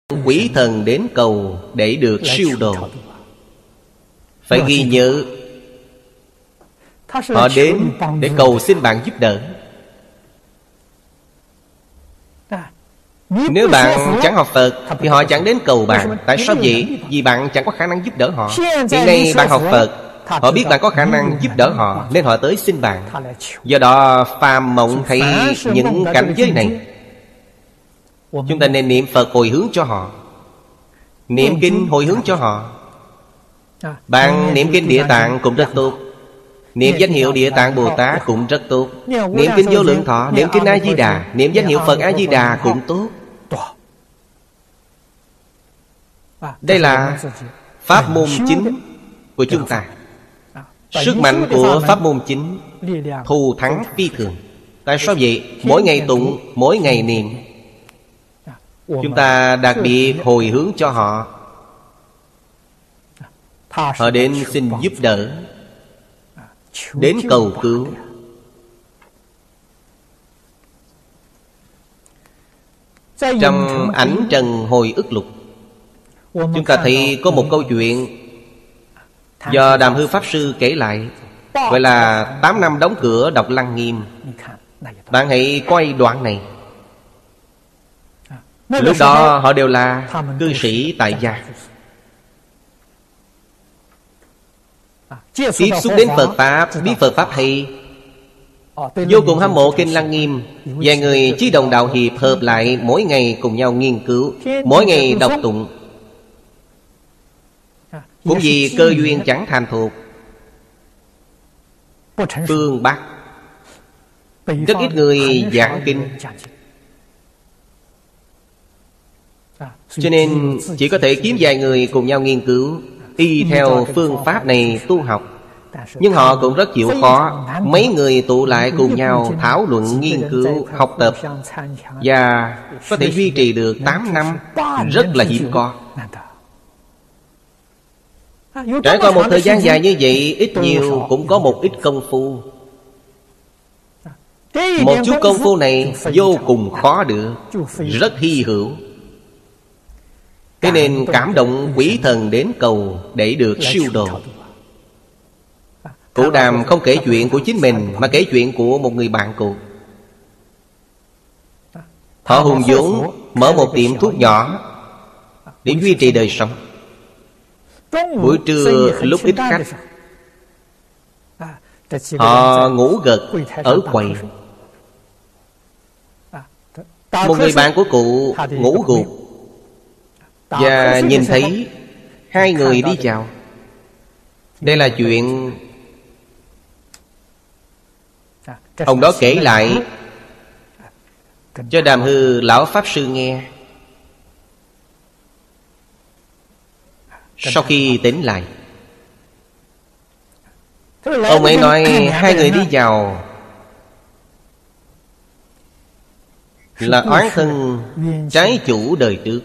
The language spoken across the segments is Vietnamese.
Quỷ thần đến cầu để được siêu độ. Phải ghi nhớ, họ đến để cầu xin bạn giúp đỡ. Nếu bạn chẳng học Phật thì họ chẳng đến cầu bạn. Tại sao vậy? Vì bạn chẳng có khả năng giúp đỡ họ. Hiện nay bạn học Phật, họ biết bạn có khả năng giúp đỡ họ, nên họ tới xin bạn. Do đó phàm mộng thấy những cảnh giới này, chúng ta nên niệm Phật hồi hướng cho họ, niệm kinh hồi hướng cho họ. Bạn niệm kinh Địa Tạng cũng rất tốt, niệm danh hiệu Địa Tạng Bồ Tát cũng rất tốt, niệm kinh Vô Lượng Thọ, niệm kinh A Di Đà, niệm danh hiệu Phật A Di Đà cũng tốt. Đây là pháp môn chính của chúng ta. Sức mạnh của pháp môn chính thù thắng phi thường. Tại sao vậy? Mỗi ngày tụng, mỗi ngày niệm, chúng ta đặc biệt hồi hướng cho họ. Họ đến xin giúp đỡ, đến cầu cứu. Trong Ảnh Trần Hồi Ức Lục, chúng ta thấy có một câu chuyện do Đàm Hư Pháp Sư kể lại, gọi là 8 năm đóng cửa đọc Lăng Nghiêm. Bạn hãy coi đoạn này. Lúc đó họ đều là cư sĩ tại gia, tiếp xúc đến Phật Pháp, biết Phật Pháp hay, vô cùng hâm mộ kinh Lăng Nghiêm. Vài người chí đồng đạo hiệp hợp lại, mỗi ngày cùng nhau nghiên cứu, mỗi ngày đọc tụng. Cũng vì cơ duyên chẳng thành thuộc, phương Bắc rất ít người giảng kinh, cho nên chỉ có thể kiếm vài người cùng nhau nghiên cứu, y theo phương pháp này tu học. Nhưng họ cũng rất chịu khó. Mấy người tụ lại cùng nhau thảo luận, nghiên cứu, học tập, và có thể duy trì được 8 năm, rất là hiếm có. Trải qua một thời gian dài như vậy, ít nhiều cũng có một ít công phu. Một chút công phu này vô cùng khó được, rất hy hữu. Thế nên cảm động quỷ thần đến cầu để được siêu độ. Cụ Đàm không kể chuyện của chính mình, mà kể chuyện của một người bạn cụ. Họ hùng dũng mở một tiệm thuốc nhỏ để duy trì đời sống. Buổi trưa lúc ít khách, họ ngủ gật ở quầy. Một người bạn của cụ ngủ gục và nhìn thấy hai người đi vào. Đây là chuyện ông đó kể lại cho Đàm Hư Lão Pháp Sư nghe. Sau khi tỉnh lại, ông ấy nói hai người đi vào là oán thân trái chủ đời trước.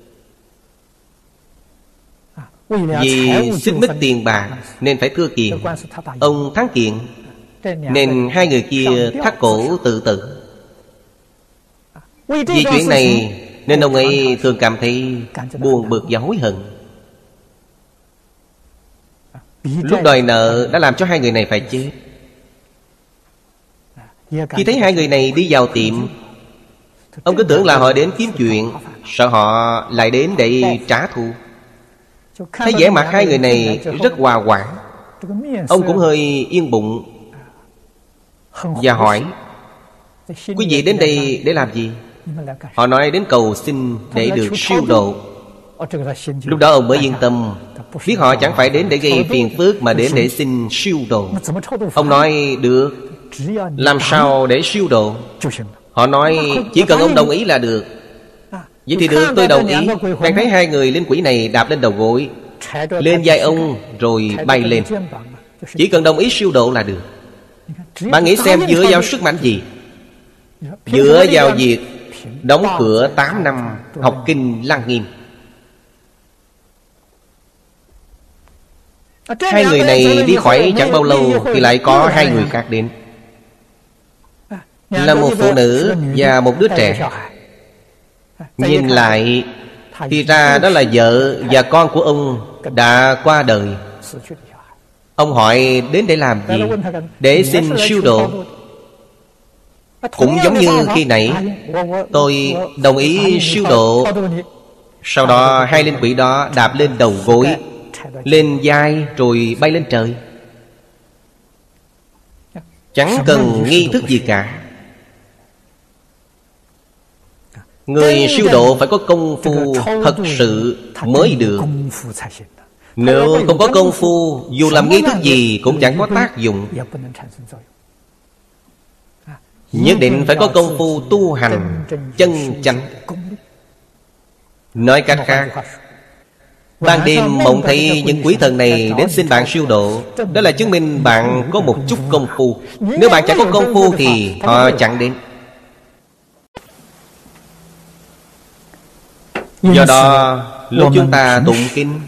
Vì xích mích tiền bạc nên phải thưa kiện. Ông thắng kiện nên hai người kia thắt cổ tự tử. Vì chuyện này nên ông ấy thường cảm thấy buồn bực và hối hận. Lúc đòi nợ đã làm cho hai người này phải chết. Khi thấy hai người này đi vào tiệm, ông cứ tưởng là họ đến kiếm chuyện, sợ họ lại đến để trả thù. Thấy vẻ mặt hai người này rất hòa hoãn, ông cũng hơi yên bụng và hỏi: quý vị đến đây để làm gì? Họ nói đến cầu xin để được siêu độ. Lúc đó ông mới yên tâm, biết họ chẳng phải đến để gây phiền phức, mà đến để xin siêu độ. Ông nói: được, làm sao để siêu độ? Họ nói: chỉ cần ông đồng ý là được. Vậy thì được, tôi đồng ý. Đang thấy hai người linh quỷ này đạp lên đầu gối, lên vai ông rồi bay lên. Chỉ cần đồng ý siêu độ là được. Bạn nghĩ xem dựa vào sức mạnh gì? Dựa vào việc đóng cửa 8 năm học kinh Lăng Nghiêm. Hai người này đi khỏi chẳng bao lâu thì lại có hai người khác đến, là một phụ nữ và một đứa trẻ. Nhìn lại Thì ra đó là vợ và con của ông đã qua đời. Ông hỏi đến để làm gì? Để xin siêu độ. Cũng giống như khi nãy, tôi đồng ý siêu độ. Sau đó hai linh quỷ đó đạp lên đầu gối, lên vai rồi bay lên trời. Chẳng cần nghi thức gì cả. Người siêu độ phải có công phu thật sự mới được. Nếu không có công phu, dù làm nghi thức gì cũng chẳng có tác dụng. Nhất định phải có công phu tu hành chân chánh. Nói cách khác, ban đêm mộng thấy những quỷ thần này đến xin bạn siêu độ, đó là chứng minh bạn có một chút công phu. Nếu bạn chẳng có công phu thì họ chẳng đến. Do đó lúc chúng ta tụng kinh,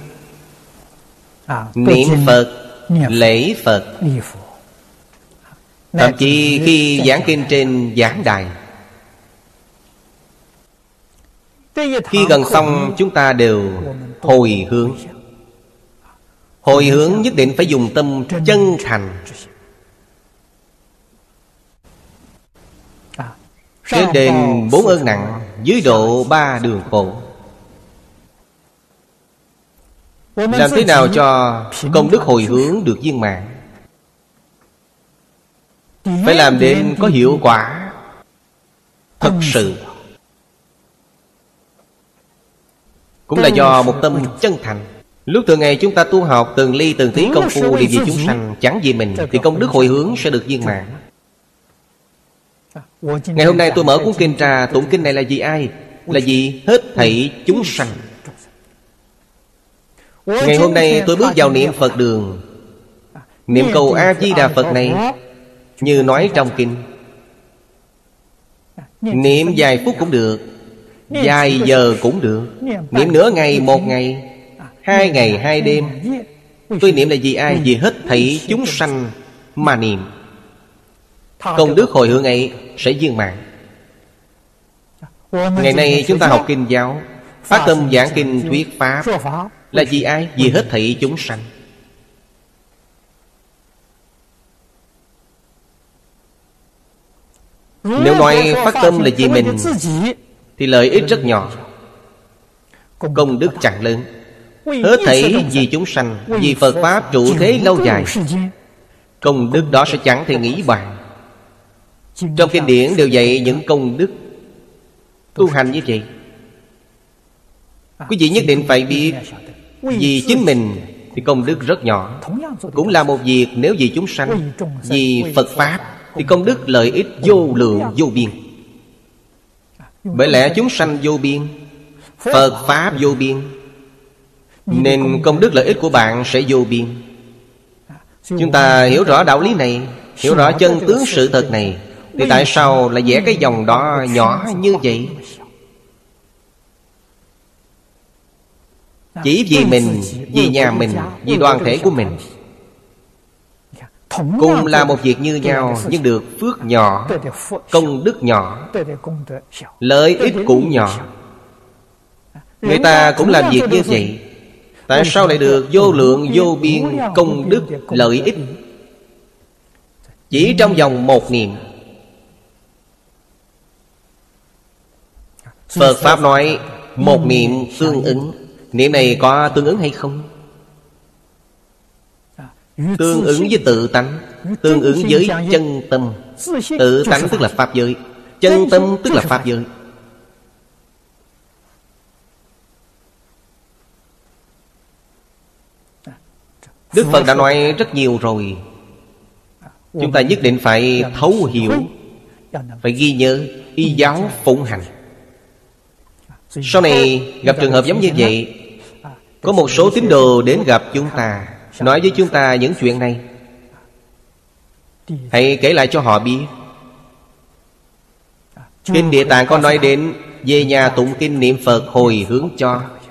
niệm Phật, lễ Phật, thậm chí khi giảng kinh trên giảng đài, khi gần xong chúng ta đều hồi hướng. Hồi hướng nhất định phải dùng tâm chân thành. Trên đền 4 ơn nặng, dưới độ 3 đường khổ. Làm thế nào cho công đức hồi hướng được viên mãn? Phải làm đến có hiệu quả thật sự. Cũng là do một tâm chân thành. Lúc thường ngày chúng ta tu học từng ly từng tí công phu đều vì chúng sanh, chẳng vì mình, thì công đức hồi hướng sẽ được viên mãn. Ngày hôm nay tôi mở cuốn kinh ra, tụng kinh này là vì ai? Là vì hết thảy chúng sanh. Ngày hôm nay tôi bước vào niệm Phật đường, niệm câu A-di-đà Phật này như nói trong kinh. Niệm vài phút cũng được, vài giờ cũng được. Niệm nửa ngày, 1 ngày, 2 ngày, 2 đêm. Tôi niệm là vì ai? Vì hết thảy chúng sanh mà niệm. Công đức hồi hướng ấy sẽ viên mãn. Ngày nay chúng ta học kinh giáo, phát tâm giảng kinh thuyết pháp là vì ai? Vì hết thảy chúng sanh. Nếu nói phát tâm là vì mình thì lợi ích rất nhỏ, công đức chẳng lớn. Hết thảy vì chúng sanh, vì Phật Pháp trụ thế lâu dài, công đức đó sẽ chẳng thể nghĩ bàn. Trong kinh điển đều dạy những công đức tu hành như vậy. Quý vị nhất định phải biết, vì chính mình thì công đức rất nhỏ. Cũng là một việc nếu vì chúng sanh, vì Phật Pháp thì công đức lợi ích vô lượng vô biên. Bởi lẽ chúng sanh vô biên, Phật Pháp vô biên, nên công đức lợi ích của bạn sẽ vô biên. Chúng ta hiểu rõ đạo lý này, hiểu rõ chân tướng sự thật này, thì tại sao lại vẽ cái dòng đó nhỏ như vậy? Chỉ vì mình, vì nhà mình, vì đoàn thể của mình. Cùng là một việc như nhau, nhưng được phước nhỏ, công đức nhỏ, lợi ích cũng nhỏ. Người ta cũng làm việc như vậy, tại sao lại được vô lượng vô biên công đức lợi ích? Chỉ trong vòng 1 niệm. Phật Pháp nói 1 niệm tương ứng. Niệm này có tương ứng hay không? Tương ứng với tự tánh, tương ứng với chân tâm. Tự tánh tức là Pháp giới, chân tâm tức là Pháp giới. Đức Phật đã nói rất nhiều rồi. Chúng ta nhất định phải thấu hiểu, phải ghi nhớ, y giáo phụng hành. Sau này gặp trường hợp giống như vậy, có một số tín đồ đến gặp chúng ta, nói với chúng ta những chuyện này. Hãy kể lại cho họ biết. Kinh Địa Tạng có nói đến về nhà tụng kinh niệm Phật hồi hướng cho.